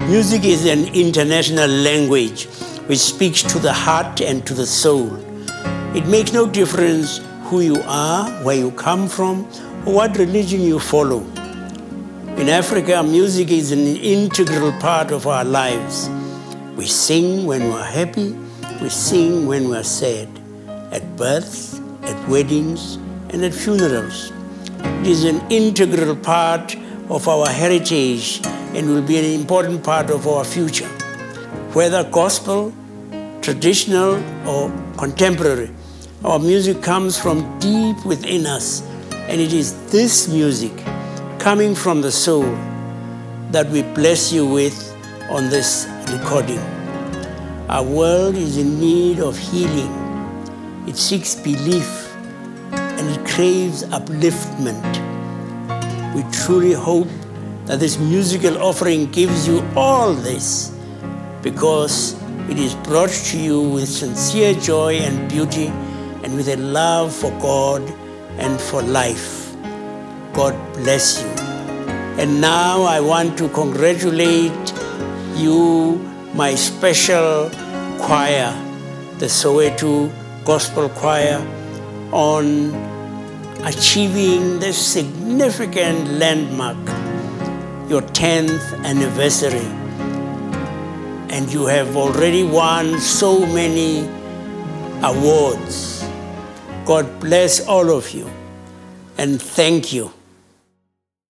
Music is an international language which speaks to the heart and to the soul. It makes no difference who you are, where you come from, or what religion you follow. In Africa, music is an integral part of our lives. We sing when we're happy, we sing when we're sad, at births, at weddings, and at funerals. It is an integral part of our heritage and will be an important part of our future. Whether gospel, traditional, or contemporary, our music comes from deep within us, and it is this music coming from the soul that we bless you with on this recording. Our world is in need of healing. It seeks belief and it craves upliftment. We truly hope that this musical offering gives you all this, because it is brought to you with sincere joy and beauty and with a love for God and for life. God bless you. And now I want to congratulate you, my special choir, the Soweto Gospel Choir, on achieving this significant landmark, your 10th anniversary. And you have already won so many awards. God bless all of you, and thank you.